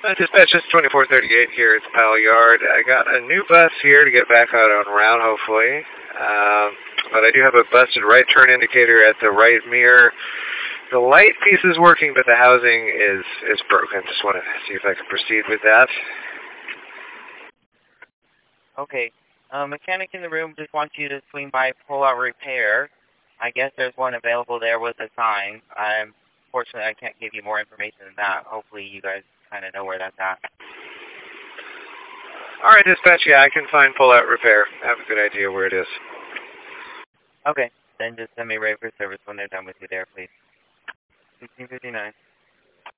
Dispatch, this is 2438 here at the Powell Yard. I got a new bus here to get back out on route, hopefully. But I do have a busted right turn indicator at the right mirror. The light piece is working, but the housing is broken. Just want to see if I can proceed with that. Okay. Mechanic in the room just wants you to swing by pull-out repair. I guess there's one available there with a sign. Fortunately, I can't give you more information than that. Hopefully you guys kind of know where that's at. All right, dispatch, yeah, I can find pull-out repair. I have a good idea where it is. Okay, then just send me ready for service when they're done with you there, please. 1659.